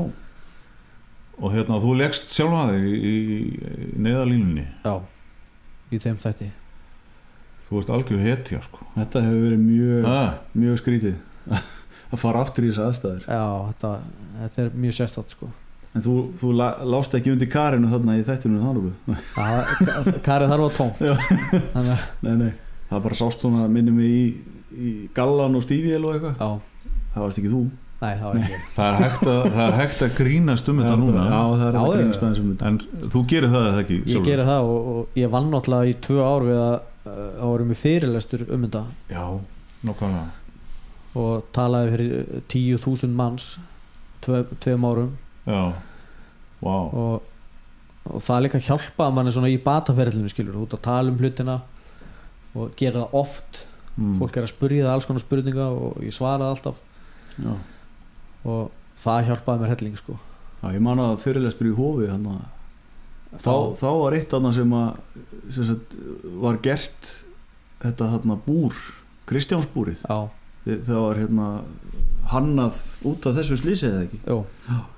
Og hérna, þú leggst sjálf að þig í neyðarlínunni? Já, í þeim þætti. Þú veist algjör hetja sko. Þetta hefur verið mjög skrítið að fara aftur í þessu aðstæður. Já, þetta er mjög sérstætt sko. En þú lást ekki undir karinu þarna í þættunum þannig? Karið þar var tómt. Nei. Það bara sást svona minni mig í gallan og stífél og eitthvað. Já. Það varst ekki þú. Nei, það var ekki. Það er hægt að grínast þetta núna. Já, það er að grínast þetta. En þú gerir það eða ekki? Ég gerir það og ég vann náttúrulega í 2 ár við að vorum við fyrirlestur þetta. Já, nákvæmlega. Og talaði fyrir 10.000 manns 2 árum. Já, wow. Og það líka hjálpa að mann er svona í bataferðlinu skilur, út að tala um hlutina og gera það oft. Fólk er að spyrja það alls konar spurninga og ég svaraði alltaf. Já. Og það hjálpaði mér helling sko. Já, ég man að fyrirlestur í Hofi þannig þá var eitt annað sem sagt, var gert þetta þarna búr Kristjánsbúrið. Það var hannað út af þessu slísi eða ekki? Jú.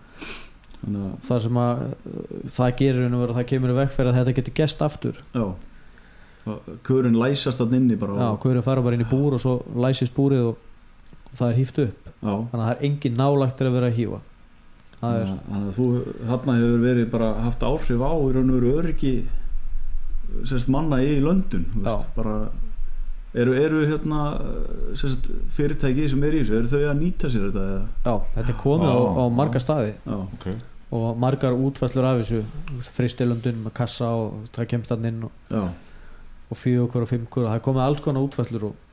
Það sem að það gerir og það kemur í veg fyrir að þetta getur gerst aftur. Já. Körin læsast þarna inni bara. Já, körin fara bara inn í búr og svo læsist búrið og það er híft upp. Já. Þannig að það er engin nálægt til að vera að hífa. Þannig að þú þarna hefur verið bara haft áhrif á í raun og veru öryggi manna í London bara eru fyrirtæki sem er í þessu, eru þau að nýta sér þetta? Já, þetta er komið á marga staði. Okay. Og margar útfærslur af þessu Fristilöndun með kassa og það kemst hann inn og 4 og 5 það er komið alls konar útfærslur og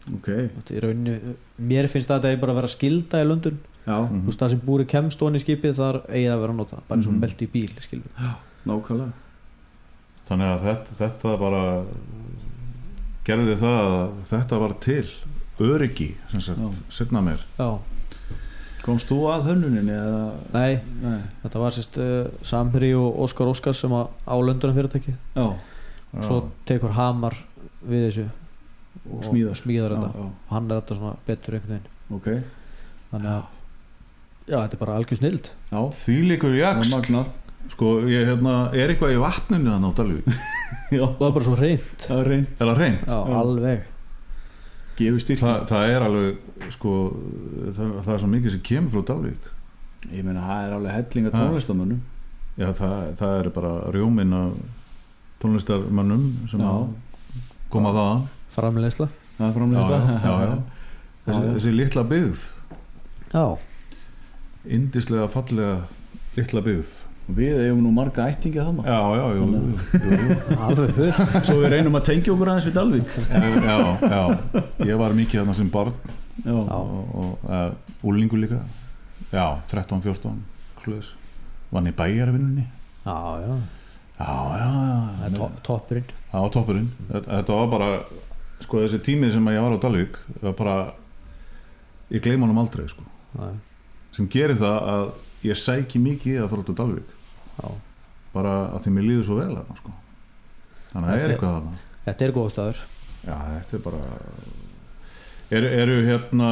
mér finnst þetta bara að vera skilda í London. Þú veist það sem búri kemst onni í skipið þar eigi að vera að nota bara eins og meldi í bíl skilur. Já, nákvæmlega. Þannig að þetta bara gerði það að þetta var til öryggi sem sagt setna mér. Já. Komst þú að hönnuninni eða? Nei. Þetta var Samherji og Óskar Óskars sem á London fyrirtæki. Já. Svo tekur Hamar við þessu og smíðar þetta og hann er þetta svona betur einhvern veginn. Þannig að þetta er bara algjör snild. Já, því líkur jakst sko, ég er eitthvað í vatninu þannig á Dalvík. Já, það er bara svo hreint. Það er hreint. Er það hreint? Já, alveg. gefur styrk. Það alveg sko, það svo mikið sem kemur frá Dalvík. Ég meina það alveg hellinga tónlistarmönnum. Já, það bara rjóminn af tónlistarmönnum sem koma þaðan. Framleiðsla. Já. Þessi litla byggð. Já. Yndislega fallega litla byggð. Við eigum nú marga ættingi þarna. Já. Alveg fullt. Svo við reynum að tengja okkur aðeins við Dalvík. Já. Ég var mikið þarna sem barn. Já. Og úlingur líka. Já, 13-14 klus. Vann í bæjarvinnunni. Já. Það toppurinn. Já, toppurinn. Þetta var bara sko þessi tími sem ég var á Dalvík var bara, ég gleyma honum aldrei sko. Sem gerir það að ég sæki mikið að fara út á Dalvík. Já. Bara að því mér líður svo vel þarna sko. Þannig að það eitthvað þarna. Þetta góð staður. Já, þetta bara eru hérna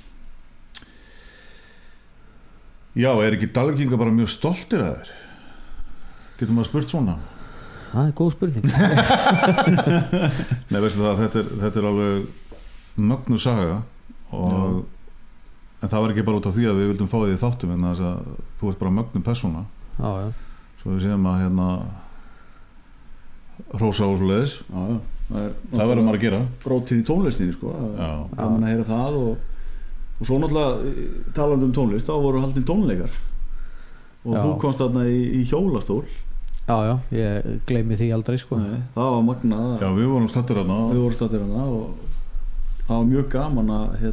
já, ekki Dalvíkingar bara mjög stoltir að þér? Getur maður spurt svona? Það góð spurning. Nei, veistu það, þetta alveg mögnu saga en það var ekki bara út af því að við vildum fá því þáttum en þess að þú ert bara mögnu persóna. Já. Svo við séum að hérna hrósa og svoleiðis. Já. Það verður maður að gera. Brótin í tónlistinni sko. Gaman að heyra það og svo náttúrulega talandi tónlist, þá voru haldin tónleikar og þú komst þarna í hjólastól. Já, ég gleymi því aldrei sko. Nei, það var magnað. Já, við vorum staddir þarna og það var mjög gaman að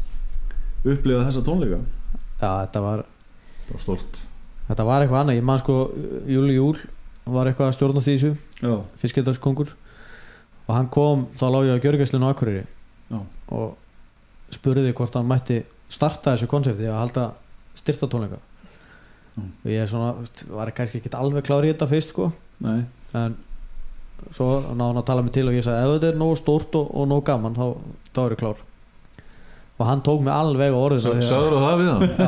upplifa þessa tónleika. Já, þetta var stórt. Þetta var eitthvað annað, ég man sko Júl var eitthvað að stjórna því þessu. Já. Fiskidalskongur og hann kom, þá lá ég á gjörgæslinu á Akureyri. Já. Og spurði hvort hann mætti starta þessu konsepti að halda styrtatónleika. Og ég var kannski ekki alveg klár í þetta fyrst sko. Nei. En svo náði hann að tala mig til og ég sagði ef þetta nógu stórt og nógu gaman þá er ég klár. Og hann tók mig alveg á orðið. Sagður það við hann?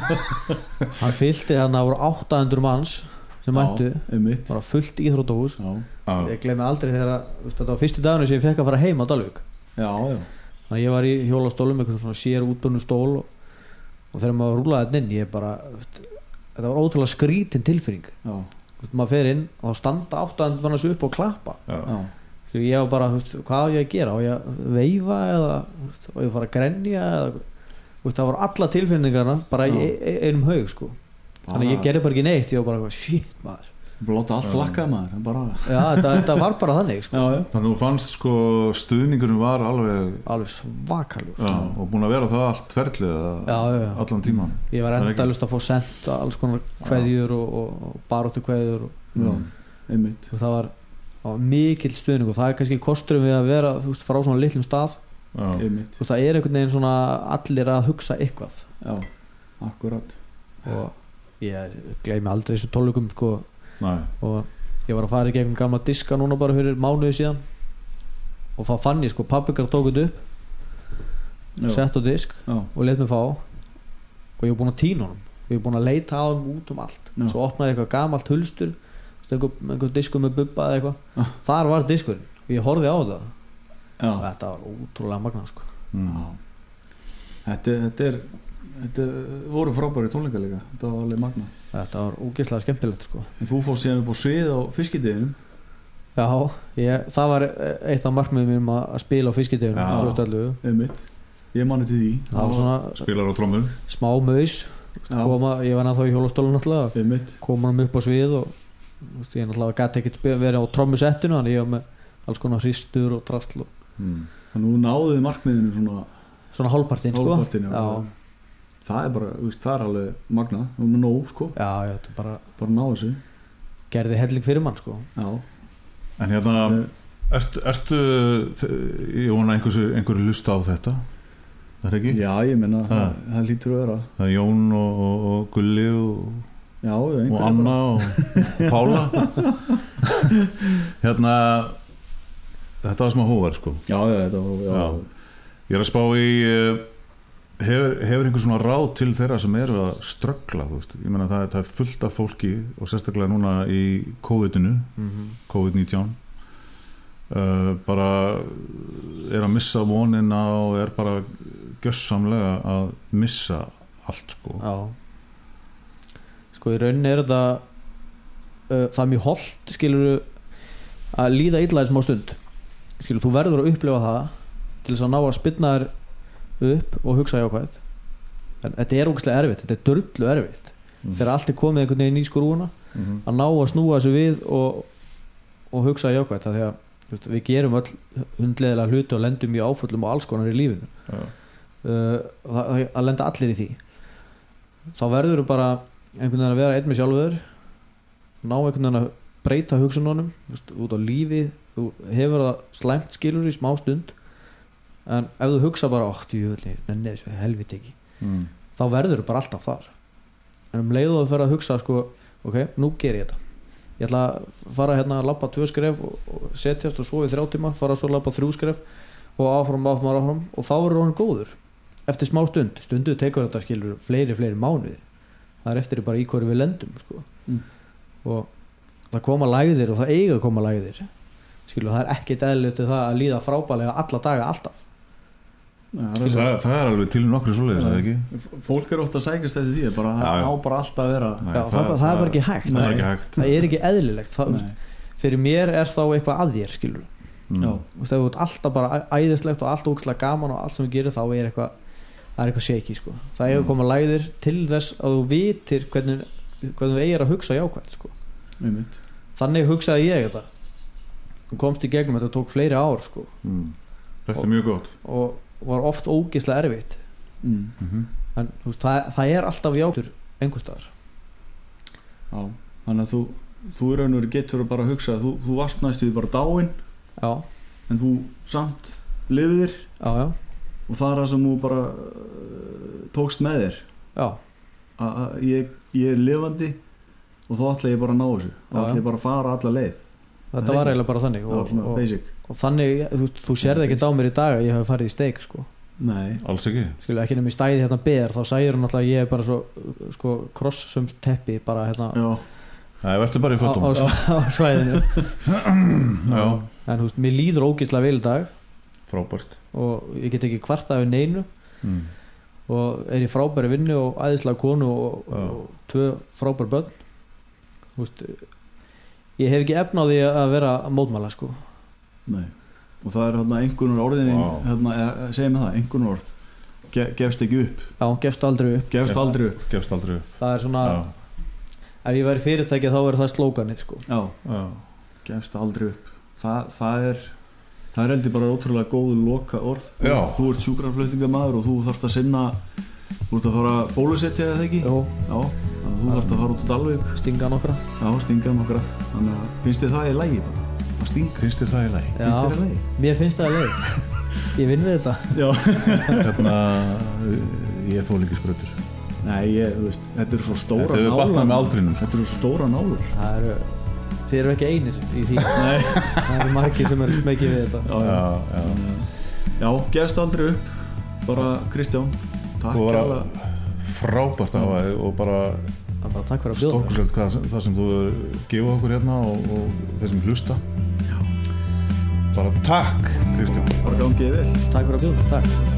Já. Hann fyllti þannig að voru 800 manns sem mættu. Bara fullt íþróttahús. Ég gleymi aldrei þegar þetta var fyrsti daginu sem ég fekk að fara heim á Dalvík. Já. Þannig að ég var í hjólastólum með svona sér útbúnu stól og þegar maður rúlaði þetta inn ég bara þetta var ótrúlega skrítin tilfinning. Já. Maður fer inn og standa 800 manns upp og klappa. Já. Ég var bara, hvað á ég að gera? Á ég að veifa eða á ég að fara að grenja eða það voru alla tilfinningarna bara í einum haug sko. Þannig að ég gerði bara ekki neitt, ég var bara shit maður. Láta allt flakkaði maður bara. Já, þetta var bara þannig sko. Já. Þannig að þú fannst sko stuðningurinn var alveg svakalur. Já, og búin að vera það allt ferlið allan tíman. Ég var endalaust að fá sent alls konar kveðjur og baróttu kveðjur einmitt. Og það var mikill stuðning og það kannski kosturum við að vera frá svona litlum stað. Einmitt. Það einhvern veginn svona allir að hugsa eitthvað. Já, akkurat. Og ég gleymi aldrei þessu tónleikum sko. Nei. Og ég var að fara í gegnum gamla diska núna bara fyrir mánuði síðan og þá fann ég sko pappikar tók þetta upp sett á disk og let mig fá og ég var búin að tína honum ég var búin að leita á honum út allt svo opnaði eitthvað gamalt hulstur einhver diskur með bubba eða eitthvað þar var diskurinn og ég horfði á það og þetta var ótrúlega magnað sko. Þetta voru frábæri tónleika líka. Þetta var alveg magnað. Þetta var ógeðslega skemmtilegt sko. En þú fórst síðan upp á svið á fiskideginum. Já, það var eitt af markmiðum mínum að spila á fiskideginum 2011. Einmitt. Ég mani til því. Það var svona spilar á trommur. Smá maus. Ég var náttúrulega í hjólastólum náttúrulega. Einmitt. Koma hann upp á svið og ég náttúrulega gæti ekkert verið á trommusettinu þannig ég var með alls konar hristur og drasl. Þannig þú náðuði markmiðinu svona hálfpartinn sko. Já. Það er bara, það er alveg magnað, það er með nóg sko. Já, þetta bara ná þessu. Gerði helling fyrir mann sko. Já. En hérna, ertu, ég vona einhverju lusta á þetta, það er ekki? Já, ég meina, það lítur að vera. Það er Jón og Gulli og Anna og Pála. Hérna, þetta var smá hóvar sko. Já, þetta var, já. Ég er að spá í... Hefur einhver svona ráð til þeirra sem eru að ströggla, þú veist, ég meina það er fullt af fólki og sérstaklega núna í COVID-19 bara að missa vonina og bara gjörsamlega að missa allt sko. Sko í rauninni þetta það mjög hollt skilur að líða illa í smá stund skilur, þú verður að upplifa það til þess að ná að spinna þér upp og hugsa jákvæð en þetta ógeðslega erfitt, þetta drullu erfitt þegar allt komið einhvern veginn í skrúfuna að ná að snúa þessu við og hugsa jákvæð það því að við gerum öll hundleðilega hluti og lendum í áföllum og alls konar í lífinu að lenda allir í því þá verður þú bara einhvern veginn að vera einn með sjálfur ná einhvern veginn að breyta hugsununum út á lífi, þú hefur það slæmt skilur í smá stund en ef þú hugsa bara nenni þessu helviti ekki þá verður þú bara alltaf þar en leið og þú fer að hugsa sko, ok, nú ger ég þetta ég ætla að fara hérna að labba 2 skref og setjast og sofa í 3 tíma fara svo að labba 3 skref og áfram og þá verður hann góður eftir smá stundu tekur þetta skilur fleiri mánuði það eftir bara í hverju við lendum sko. Og það koma lægðir og það eiga að koma lægðir skilur, það ekkert eðlilegt það að líða frábælega alla daga alltaf það alveg til nokkru svoleiðis, eða ekki? Fólk ofta að sækast eftir því bara alltaf að vera það er bara ekki hægt það er ekki eðlilegt fyrir mér þá eitthvað að þér skilur þú ert alltaf bara æðislegt og allt ógeðslega gaman og allt sem við gerum þá er eitthvað shaky sko. Það eiga að koma lægðir til þess að þú vitir hvernig þú eigir að hugsa jákvæmt sko. Þannig hugsaði ég þetta þú komst í gegnum, þetta tók fleiri ár sko. Þetta er mjög gott og var oft ógeðslega erfitt en það er alltaf játur einhverstaðar þannig að þú í raun og veru getur bara að hugsa þú varst næstu bara dáinn en þú samt lifðir og það er það sem þú bara tókst með þér að ég er lifandi og þá ætla ég bara að ná þessu þá ætla ég bara að fara alla leið þetta var eiginlega bara þannig og þannig, þú sérði ekki á mér í dag að ég hef farið í steik sko. Nei, alls ekki skilur ekki nefnir stæði hérna ber þá sæður hún alltaf að ég er bara svo sko, krossumst teppi bara hérna það verður bara í fötum á svæðinu en þú veist, mér líður ógeðslega vel í dag frábært og ég get ekki kvartað við neinu og er í frábæri vinnu og æðislega konu og 2 frábæri börn þú veist ég hef ekki efna á því að vera að mótmæla sko. Nei, og það er hérna einhvern orðin hérna, segja mig það, einhvern orð gefst ekki upp gefst aldrei upp það er svona ef ég væri fyrirtæki þá verður það slóganið sko. gefst aldrei upp það er heldur bara ótrúlega góðu loka orð þú ert sjúkraflutningamaður og þú þarft að sinna þú ert að fara að bólusetja eða ekki þú þarft að fara út á Dalvík stinga nokkra þannig að finnst þér það í lagi bara að stinga finnst þér það í lagi? Mér finnst það í lagi ég vinn við þetta hérna ég þoli ekki sprautur þetta eru svo stóra þetta hefur batnað með aldrinum þetta eru svo stóra náður þið eru ekki einir í því það eru margir sem eru smekið við þetta gefst aldrei upp bara Kristján takk frábært að hafa og bara takk fyrir að bjóða stórkostlegt það sem þú gefur okkur hérna og þeir sem hlusta bara takk Kristján bara gangið vel takk fyrir að bjóða takk